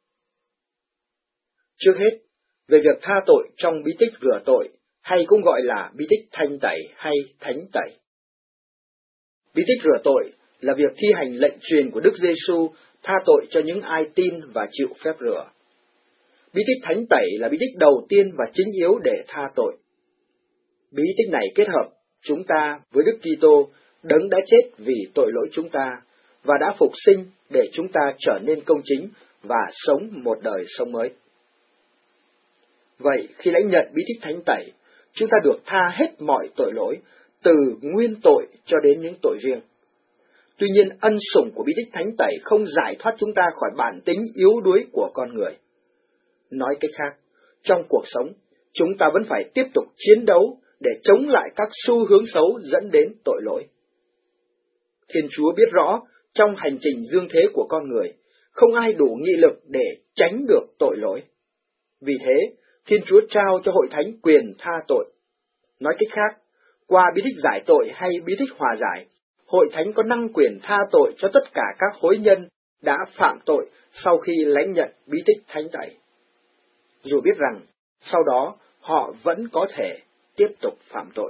Trước hết, về việc tha tội trong bí tích rửa tội, hay cũng gọi là bí tích thanh tẩy hay thánh tẩy. Bí tích rửa tội là việc thi hành lệnh truyền của Đức Giêsu tha tội cho những ai tin và chịu phép rửa. Bí tích thánh tẩy là bí tích đầu tiên và chính yếu để tha tội. Bí tích này kết hợp chúng ta với Đức Kitô, đấng đã chết vì tội lỗi chúng ta và đã phục sinh để chúng ta trở nên công chính và sống một đời sống mới. Vậy khi lãnh nhận bí tích thánh tẩy, chúng ta được tha hết mọi tội lỗi, từ nguyên tội cho đến những tội riêng. Tuy nhiên, ân sủng của bí tích thánh tẩy không giải thoát chúng ta khỏi bản tính yếu đuối của con người. Nói cách khác, trong cuộc sống, chúng ta vẫn phải tiếp tục chiến đấu để chống lại các xu hướng xấu dẫn đến tội lỗi. Thiên Chúa biết rõ, trong hành trình dương thế của con người, không ai đủ nghị lực để tránh được tội lỗi. Vì thế, Thiên Chúa trao cho hội thánh quyền tha tội. Nói cách khác, qua bí tích giải tội hay bí tích hòa giải, hội thánh có năng quyền tha tội cho tất cả các hối nhân đã phạm tội sau khi lãnh nhận bí tích thánh tẩy, dù biết rằng sau đó họ vẫn có thể tiếp tục phạm tội.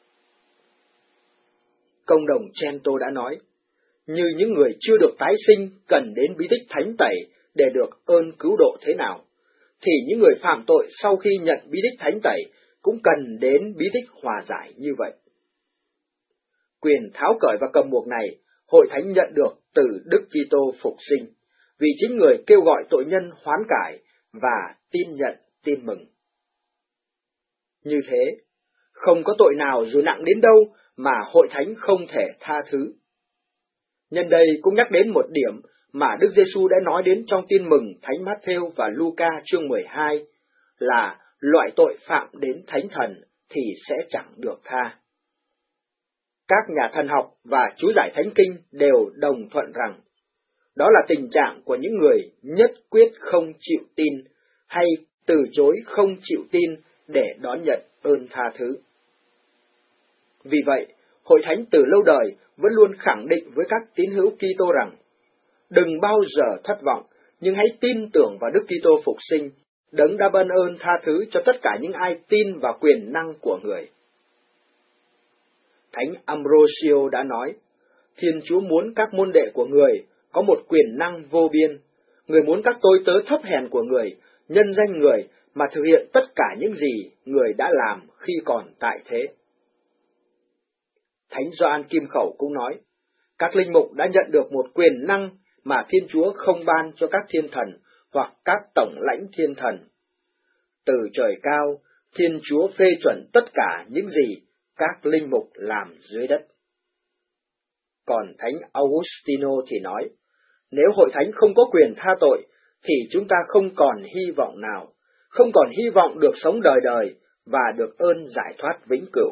Công đồng Trento đã nói, như những người chưa được tái sinh cần đến bí tích thánh tẩy để được ơn cứu độ thế nào, thì những người phạm tội sau khi nhận bí tích thánh tẩy cũng cần đến bí tích hòa giải như vậy. Quyền tháo cởi và cầm buộc này, Hội Thánh nhận được từ Đức Kitô phục sinh, vì chính người kêu gọi tội nhân hoán cải và tin nhận tin mừng. Như thế, không có tội nào dù nặng đến đâu mà Hội Thánh không thể tha thứ. Nhân đây cũng nhắc đến một điểm mà Đức Giêsu đã nói đến trong Tin mừng Thánh Mát-thêu và Luca chương mười hai, là loại tội phạm đến Thánh Thần thì sẽ chẳng được tha. Các nhà thần học và chú giải Thánh Kinh đều đồng thuận rằng, đó là tình trạng của những người nhất quyết không chịu tin hay từ chối không chịu tin để đón nhận ơn tha thứ. Vì vậy, Hội Thánh từ lâu đời vẫn luôn khẳng định với các tín hữu Kitô rằng, đừng bao giờ thất vọng, nhưng hãy tin tưởng vào Đức Kitô phục sinh, Đấng đã ban ơn tha thứ cho tất cả những ai tin vào quyền năng của người. Thánh Ambrosio đã nói, Thiên Chúa muốn các môn đệ của người có một quyền năng vô biên. Người muốn các tôi tớ thấp hèn của người, nhân danh người mà thực hiện tất cả những gì người đã làm khi còn tại thế. Thánh Gioan Kim Khẩu cũng nói, các linh mục đã nhận được một quyền năng mà Thiên Chúa không ban cho các thiên thần hoặc các tổng lãnh thiên thần. Từ trời cao, Thiên Chúa phê chuẩn tất cả những gì các linh mục làm dưới đất. Còn Thánh Augustino thì nói, nếu Hội Thánh không có quyền tha tội, thì chúng ta không còn hy vọng nào, không còn hy vọng được sống đời đời và được ơn giải thoát vĩnh cửu.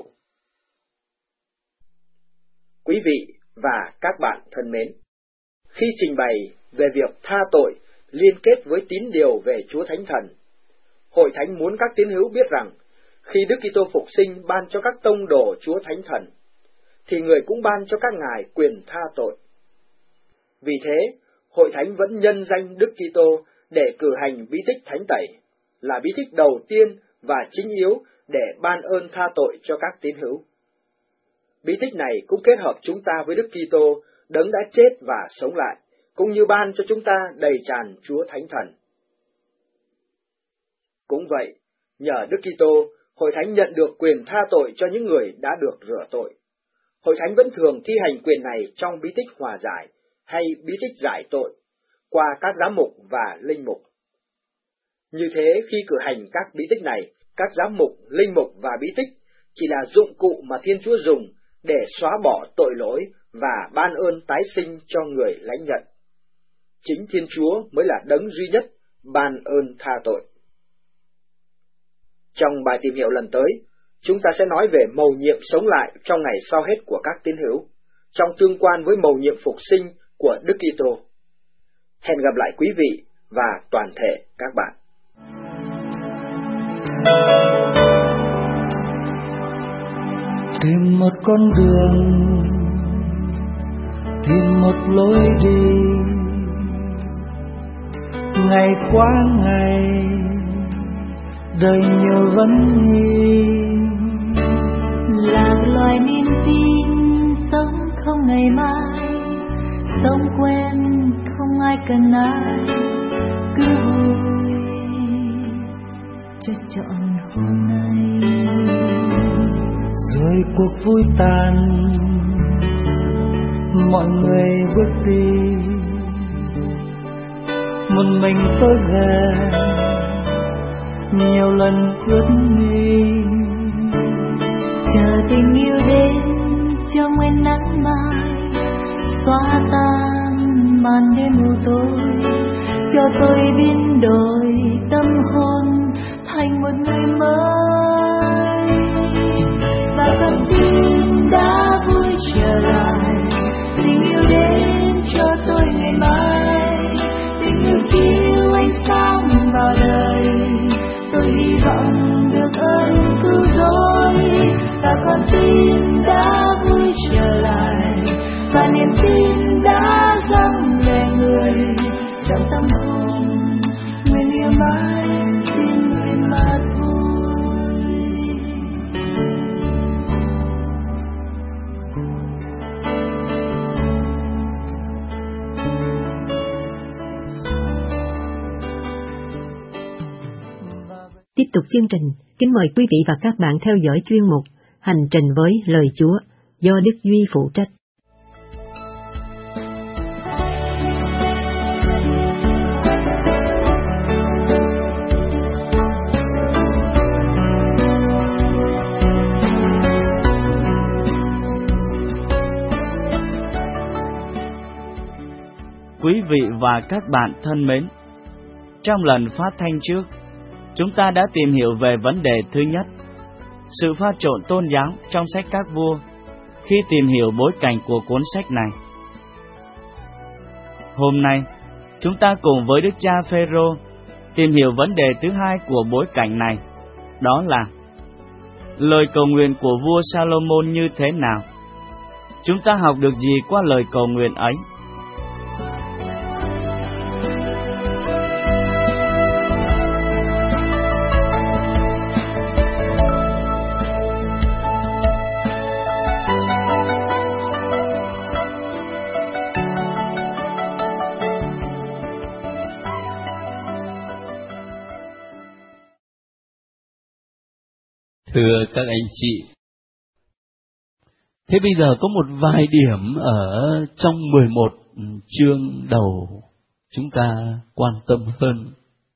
Quý vị và các bạn thân mến, khi trình bày về việc tha tội liên kết với tín điều về Chúa Thánh Thần, Hội Thánh muốn các tín hữu biết rằng, khi Đức Kitô phục sinh ban cho các tông đồ Chúa Thánh Thần, thì người cũng ban cho các ngài quyền tha tội. Vì thế, Hội Thánh vẫn nhân danh Đức Kitô để cử hành bí tích Thánh Tẩy, là bí tích đầu tiên và chính yếu để ban ơn tha tội cho các tín hữu. Bí tích này cũng kết hợp chúng ta với Đức Kitô, Đấng đã chết và sống lại, cũng như ban cho chúng ta đầy tràn Chúa Thánh Thần. Cũng vậy, nhờ Đức Kitô, Hội Thánh nhận được quyền tha tội cho những người đã được rửa tội. Hội Thánh vẫn thường thi hành quyền này trong bí tích hòa giải hay bí tích giải tội, qua các giám mục và linh mục. Như thế, khi cử hành các bí tích này, các giám mục, linh mục và bí tích chỉ là dụng cụ mà Thiên Chúa dùng để xóa bỏ tội lỗi và ban ơn tái sinh cho người lãnh nhận. Chính Thiên Chúa mới là đấng duy nhất ban ơn tha tội. Trong bài tìm hiểu lần tới, chúng ta sẽ nói về mầu nhiệm sống lại trong ngày sau hết của các tín hữu, trong tương quan với mầu nhiệm phục sinh của Đức Kitô. Hẹn gặp lại quý vị và toàn thể các bạn. Tìm một con đường, tìm một lối đi, ngày qua ngày, đời nhiều vấn nghi. Lạc loài niềm tin, sống không ngày mai, sống quen không ai cần ai, cứ vui cho chọn hôm nay. Rồi cuộc vui tàn, mọi người bước đi, một mình tôi về, nhiều lần ướt mi. Chờ tình yêu đến cho nguyên nắng mai, xóa tan màn đêm mù tối, cho tôi biến đổi tâm hồn thành một người mới. Và con tim đã vui trở lại, tình yêu đến cho tôi ngày mai, tình yêu chiếu ánh sáng vào đời, tôi hy vọng được ơn cứu rỗi. Và con tim đã vui trở lại, và niềm tin đã dâng về người, trong tâm hồn nguyện yêu mãi xin người mà vui. Tiếp tục chương trình, kính mời quý vị và các bạn theo dõi chuyên mục Hành trình với lời Chúa do Đức Duy phụ trách. Quý vị và các bạn thân mến, trong lần phát thanh trước, chúng ta đã tìm hiểu về vấn đề thứ nhất, sự pha trộn tôn giáo trong sách Các Vua, khi tìm hiểu bối cảnh của cuốn sách này. Hôm nay, chúng ta cùng với Đức cha Phêrô tìm hiểu vấn đề thứ hai của bối cảnh này, đó là lời cầu nguyện của vua Salomon như thế nào? Chúng ta học được gì qua lời cầu nguyện ấy? Thưa các anh chị, thế bây giờ có một vài điểm ở trong mười một chương đầu chúng ta quan tâm hơn.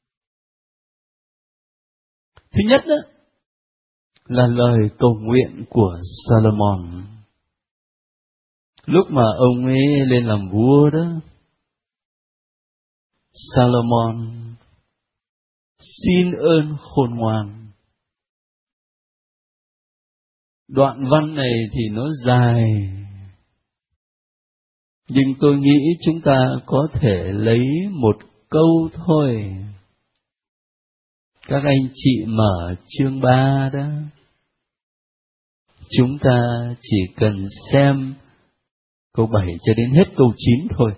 Thứ nhất đó, là lời cầu nguyện của Salomon. Lúc mà ông ấy lên làm vua đó, Salomon xin ơn khôn ngoan. Đoạn văn này thì nó dài, nhưng tôi nghĩ chúng ta có thể lấy một câu thôi. Các anh chị mở chương ba đó, chúng ta chỉ cần xem câu bảy cho đến hết câu chín thôi.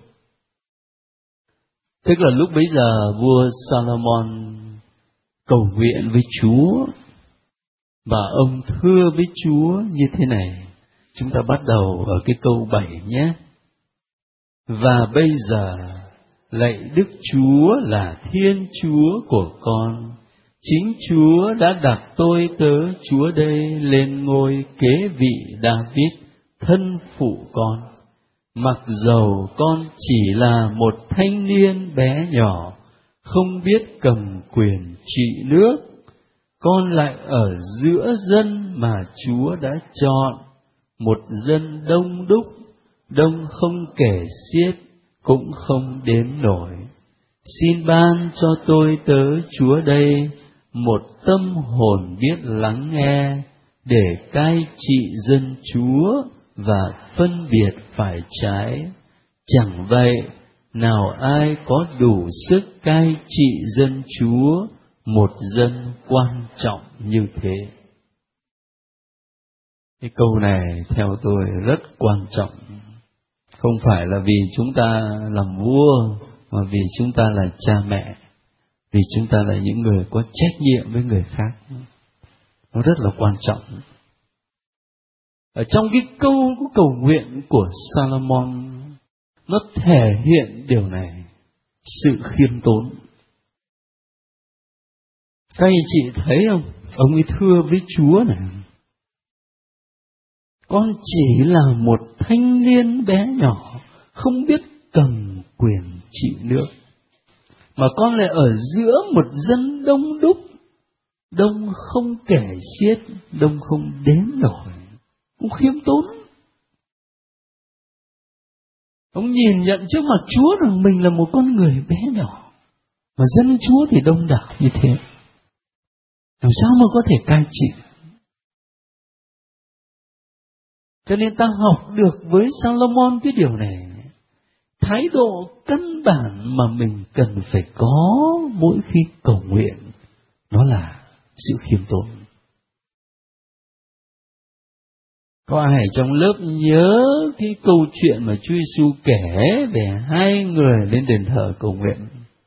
Tức là lúc bấy giờ vua Salomon cầu nguyện với Chúa, và ông thưa với Chúa như thế này. Chúng ta bắt đầu ở cái câu bảy nhé. Và bây giờ, lạy Đức Chúa là Thiên Chúa của con, chính Chúa đã đặt tôi tớ Chúa đây lên ngôi kế vị David, thân phụ con. Mặc dầu con chỉ là một thanh niên bé nhỏ, không biết cầm quyền trị nước, con lại ở giữa dân mà Chúa đã chọn, một dân đông đúc, đông không kể xiết, cũng không đếm nổi. Xin ban cho tôi tớ Chúa đây một tâm hồn biết lắng nghe, để cai trị dân Chúa và phân biệt phải trái. Chẳng vậy, nào ai có đủ sức cai trị dân Chúa, một dân quan trọng như thế. Cái câu này theo tôi rất quan trọng. Không phải là vì chúng ta làm vua, mà vì chúng ta là cha mẹ, vì chúng ta là những người có trách nhiệm với người khác. Nó rất là quan trọng. Ở trong cái câu của cầu nguyện của Salomon, nó thể hiện điều này, sự khiêm tốn. Các anh chị thấy không? Ông ấy thưa với Chúa này, con chỉ là một thanh niên bé nhỏ, không biết cầm quyền trị nước, mà con lại ở giữa một dân đông đúc, đông không kể xiết, đông không đếm nổi. Ông khiêm tốn. Ông nhìn nhận trước mặt Chúa rằng mình là một con người bé nhỏ, mà dân Chúa thì đông đảo như thế. Làm sao mà có thể cai trị? Cho nên ta học được với Salomon cái điều này. Thái độ căn bản mà mình cần phải có mỗi khi cầu nguyện, đó là sự khiêm tốn. Có ai trong lớp nhớ cái câu chuyện mà Chúa Giêsu kể về hai người lên đền thờ cầu nguyện?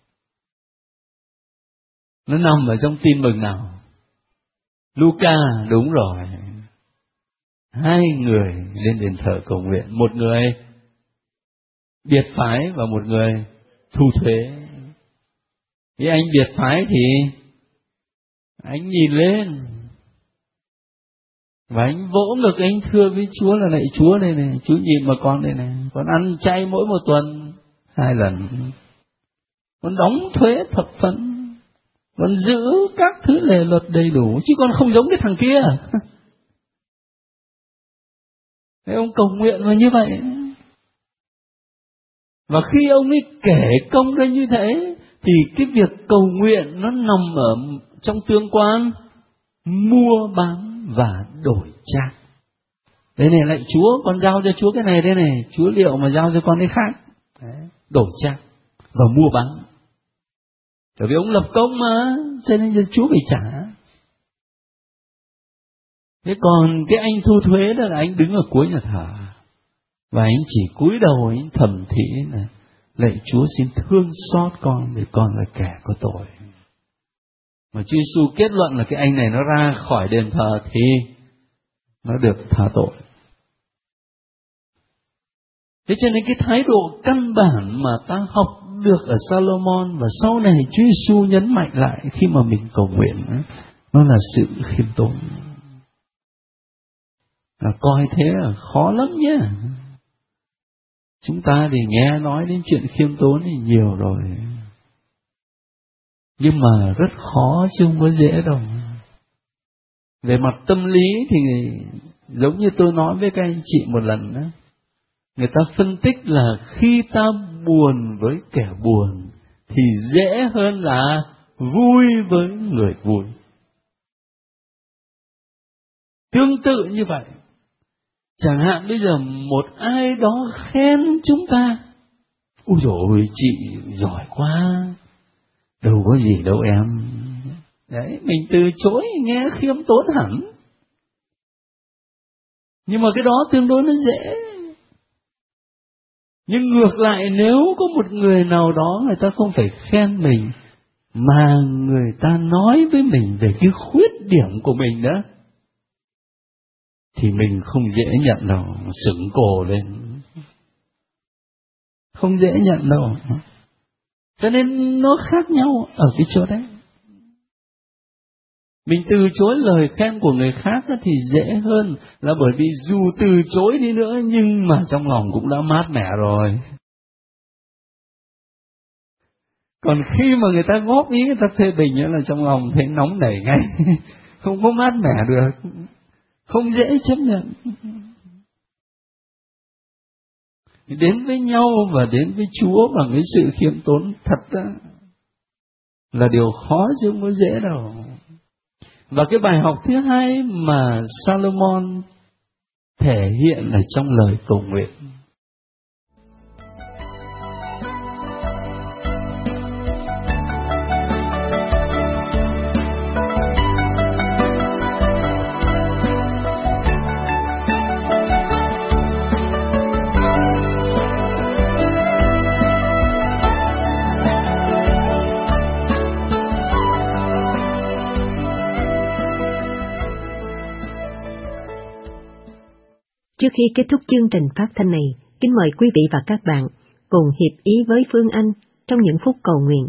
Nó nằm ở trong tin mừng nào? Luca, đúng rồi. Hai người lên đền thờ cầu nguyện, một người biệt phái và một người thu thuế. Cái anh biệt phái thì anh nhìn lên, Và anh vỗ ngực anh thưa với Chúa là: lạy Chúa đây này, Chúa nhìn vào con đây này, con ăn chay mỗi một tuần hai lần, con đóng thuế thập phần, con giữ các thứ lề luật đầy đủ, chứ con không giống cái thằng kia. Thế ông cầu nguyện mà như vậy. Và khi ông ấy kể công ra như thế, thì cái việc cầu nguyện nó nằm ở trong tương quan mua bán và đổi trác. Đây này, lạy Chúa, con giao cho Chúa cái này đây này, Chúa liệu mà giao cho con cái khác. Đấy, đổi trác và mua bán. Bởi vì ông lập công mà, cho nên Chúa phải trả. Thế còn cái anh thu thuế đó là anh đứng ở cuối nhà thờ, và anh chỉ cúi đầu anh thầm thì là: lạy Chúa xin thương xót con, vì con là kẻ có tội. Mà Chúa Giêsu kết luận là cái anh này nó ra khỏi đền thờ thì nó được tha tội. Thế cho nên cái thái độ căn bản mà ta học được ở Salomon và sau này Chúa Giêsu nhấn mạnh lại khi mà mình cầu nguyện, nó là sự khiêm tốn. Là coi thế là khó lắm nhé. Chúng ta thì nghe nói đến chuyện khiêm tốn thì nhiều rồi, nhưng mà rất khó chứ không có dễ đâu. Về mặt tâm lý thì giống như tôi nói với các anh chị một lần đó, người ta phân tích là khi ta buồn với kẻ buồn thì dễ hơn là vui với người vui. Tương tự như vậy, chẳng hạn bây giờ một ai đó khen chúng ta: ôi dồi ôi, chị giỏi quá, đâu có gì đâu em. Đấy, mình từ chối nghe khiêm tốn hẳn. Nhưng mà cái đó tương đối nó dễ. Nhưng ngược lại, nếu có một người nào đó người ta không phải khen mình, mà người ta nói với mình về cái khuyết điểm của mình đó, thì mình không dễ nhận đâu, sững cổ lên. Không dễ nhận đâu. Cho nên nó khác nhau ở cái chỗ đấy. Mình từ chối lời khen của người khác thì dễ hơn, là bởi vì dù từ chối đi nữa nhưng mà trong lòng cũng đã mát mẻ rồi. Còn khi mà người ta góp ý, người ta phê bình là trong lòng thấy nóng nảy ngay, không có mát mẻ được, không dễ chấp nhận. Đến với nhau và đến với Chúa bằng cái sự khiêm tốn thật đó, là điều khó chứ không có dễ đâu. Và cái bài học thứ hai mà Salomon thể hiện ở trong lời cầu nguyện. Trước khi kết thúc chương trình phát thanh này, kính mời quý vị và các bạn cùng hiệp ý với Phương Anh trong những phút cầu nguyện.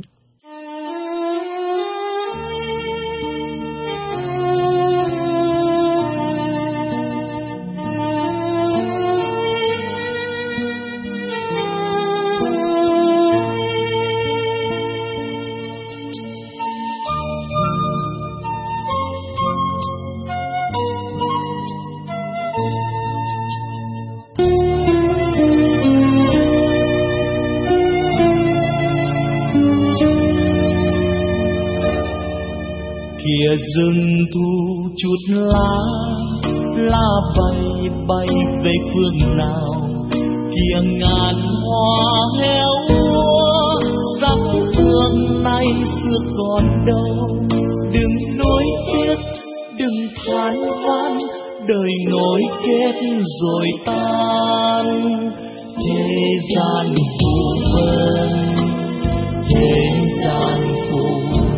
Rừng thu chút lá, lá bay bay về phương nào, kìa ngàn hoa héo úa, sắc hương nay xưa còn đâu. Đừng nuối tiếc, đừng than van, đời nối kết rồi tan. Thế gian phù vân, thế gian phù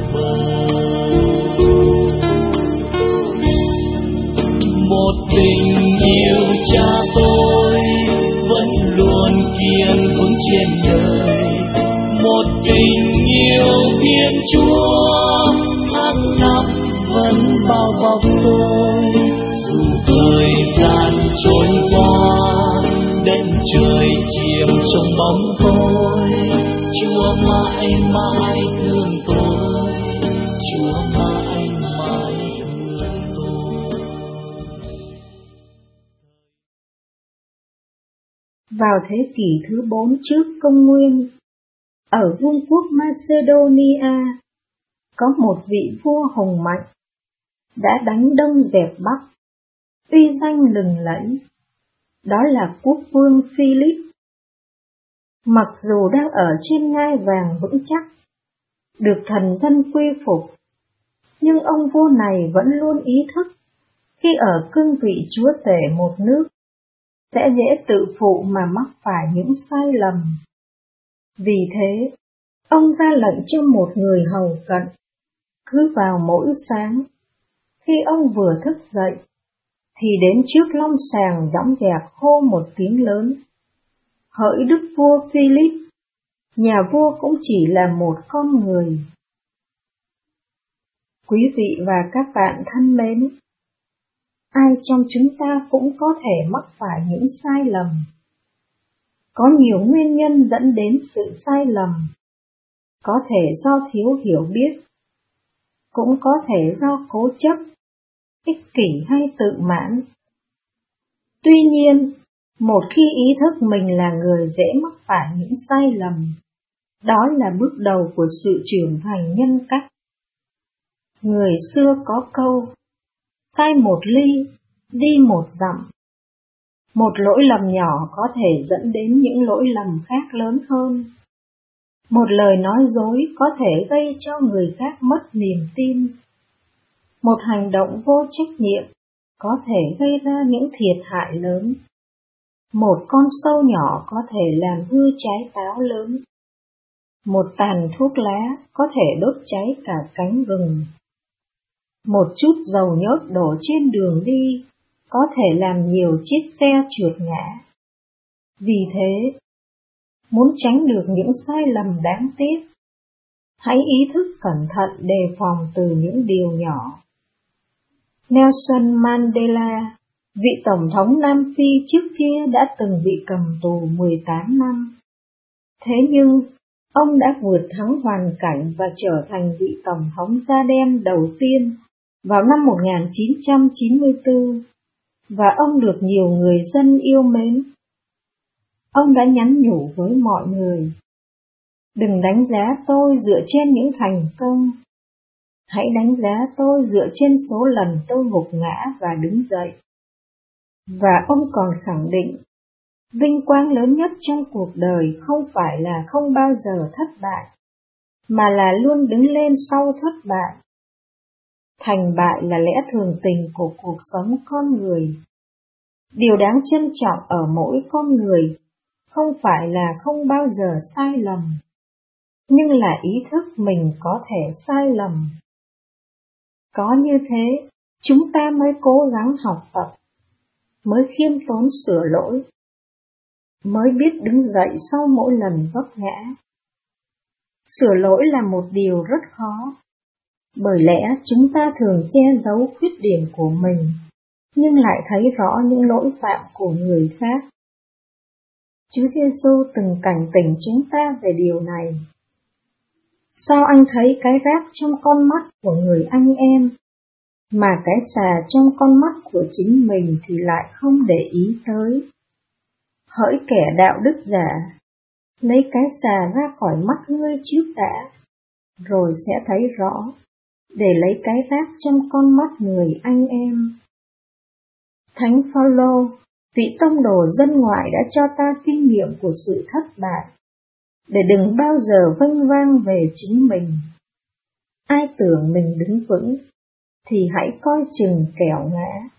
một tình yêu cha tôi vẫn luôn kiên vững trên đời, một tình yêu Thiên Chúa tháng năm vẫn bao bọc tôi, dù thời gian trôi qua, đêm trời chìm trong bóng tối, Chúa mãi mãi thương tôi, Chúa mãi mãi thương tôi. Vào thế kỷ thứ bốn trước công nguyên, ở vương quốc Macedonia, có một vị vua hùng mạnh, đã đánh Đông dẹp Bắc, uy danh lừng lẫy, đó là quốc vương Philip. Mặc dù đang ở trên ngai vàng vững chắc, được thần dân quy phục, nhưng ông vua này vẫn luôn ý thức, khi ở cương vị chúa tể một nước, sẽ dễ tự phụ mà mắc phải những sai lầm. Vì thế, ông ra lệnh cho một người hầu cận, cứ vào mỗi sáng, khi ông vừa thức dậy, thì đến trước long sàng dõng dạc hô một tiếng lớn: Hỡi đức vua Philip, nhà vua cũng chỉ là một con người. Quý vị và các bạn thân mến, ai trong chúng ta cũng có thể mắc phải những sai lầm. Có nhiều nguyên nhân dẫn đến sự sai lầm, có thể do thiếu hiểu biết, cũng có thể do cố chấp, ích kỷ hay tự mãn. Tuy nhiên, một khi ý thức mình là người dễ mắc phải những sai lầm, đó là bước đầu của sự trưởng thành nhân cách. Người xưa có câu, sai một ly, đi một dặm. Một lỗi lầm nhỏ có thể dẫn đến những lỗi lầm khác lớn hơn. Một lời nói dối có thể gây cho người khác mất niềm tin. Một hành động vô trách nhiệm có thể gây ra những thiệt hại lớn. Một con sâu nhỏ có thể làm hư trái táo lớn. Một tàn thuốc lá có thể đốt cháy cả cánh rừng. Một chút dầu nhớt đổ trên đường đi có thể làm nhiều chiếc xe trượt ngã. Vì thế, muốn tránh được những sai lầm đáng tiếc, hãy ý thức cẩn thận đề phòng từ những điều nhỏ. Nelson Mandela, vị tổng thống Nam Phi trước kia đã từng bị cầm tù mười tám năm. Thế nhưng, ông đã vượt thắng hoàn cảnh và trở thành vị tổng thống da đen đầu tiên vào năm một nghìn chín trăm chín mươi tư, và ông được nhiều người dân yêu mến. Ông đã nhắn nhủ với mọi người: đừng đánh giá tôi dựa trên những thành công, hãy đánh giá tôi dựa trên số lần tôi gục ngã và đứng dậy. Và ông còn khẳng định, vinh quang lớn nhất trong cuộc đời không phải là không bao giờ thất bại, mà là luôn đứng lên sau thất bại. Thành bại là lẽ thường tình của cuộc sống con người. Điều đáng trân trọng ở mỗi con người không phải là không bao giờ sai lầm, nhưng là ý thức mình có thể sai lầm. Có như thế, chúng ta mới cố gắng học tập, mới khiêm tốn sửa lỗi, mới biết đứng dậy sau mỗi lần vấp ngã. Sửa lỗi là một điều rất khó, bởi lẽ chúng ta thường che giấu khuyết điểm của mình, nhưng lại thấy rõ những lỗi phạm của người khác. Chúa Giêsu từng cảnh tỉnh chúng ta về điều này. Sao anh thấy cái rác trong con mắt của người anh em, mà cái xà trong con mắt của chính mình thì lại không để ý tới? Hỡi kẻ đạo đức giả, lấy cái xà ra khỏi mắt ngươi trước đã, rồi sẽ thấy rõ, để lấy cái rác trong con mắt người anh em. Thánh Phaolô, vị tông đồ dân ngoại, đã cho ta kinh nghiệm của sự thất bại, để đừng bao giờ vênh vang về chính mình. Ai tưởng mình đứng vững, thì hãy coi chừng kẻo ngã.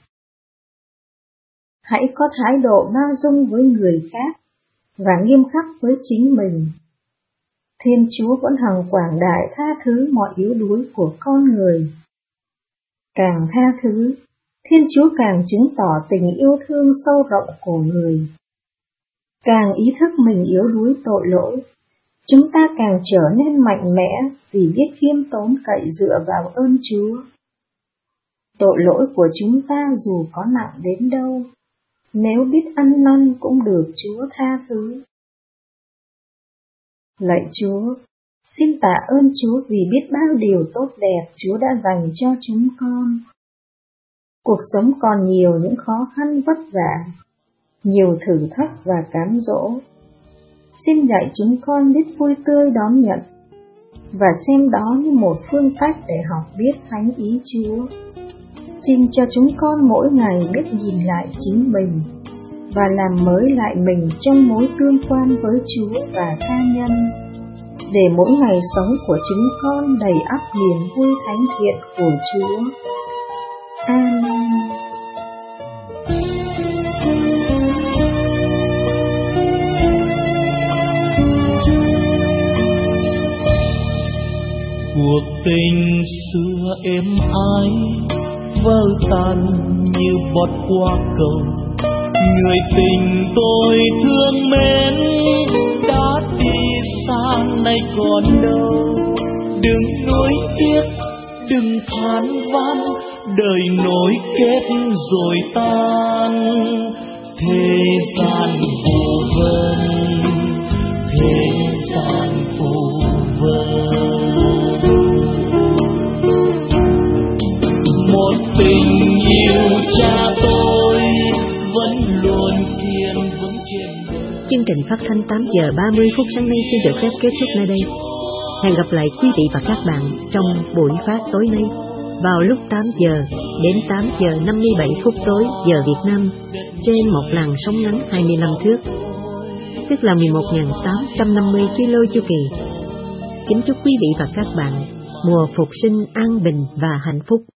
Hãy có thái độ bao dung với người khác, và nghiêm khắc với chính mình. Thiên Chúa vẫn hằng quảng đại tha thứ mọi yếu đuối của con người. Càng tha thứ, Thiên Chúa càng chứng tỏ tình yêu thương sâu rộng của người. Càng ý thức mình yếu đuối tội lỗi, chúng ta càng trở nên mạnh mẽ vì biết khiêm tốn cậy dựa vào ơn Chúa. Tội lỗi của chúng ta dù có nặng đến đâu, nếu biết ăn năn cũng được Chúa tha thứ. Lạy Chúa, xin tạ ơn Chúa vì biết bao điều tốt đẹp Chúa đã dành cho chúng con. Cuộc sống còn nhiều những khó khăn vất vả, nhiều thử thách và cám dỗ. Xin dạy chúng con biết vui tươi đón nhận, và xem đó như một phương cách để học biết thánh ý Chúa. Xin cho chúng con mỗi ngày biết nhìn lại chính mình, và làm mới lại mình trong mối tương quan với Chúa và tha nhân, để mỗi ngày sống của chúng con đầy ắp niềm vui thánh thiện của Chúa. Amen. Cuộc tình xưa êm ái vỡ tan như bọt qua cầu, người tình tôi thương mến đã đi xa nay còn đâu. Đừng nuối tiếc, đừng than van, đời nối kết rồi tan. Thế gian phù vân, thế gian phù vân. Một tình yêu cha tôi vẫn luôn kiên vững trên đời. Chương trình phát thanh tám giờ ba mươi phút sáng nay xin được phép kết thúc nơi đây. Hẹn gặp lại quý vị và các bạn trong buổi phát tối nay vào lúc tám giờ đến tám giờ năm mươi bảy phút tối giờ Việt Nam trên một làn sóng ngắn hai mươi lăm thước, tức là mười một nghìn tám trăm năm mươi ki lô chu kỳ. Kính chúc quý vị và các bạn mùa phục sinh an bình và hạnh phúc.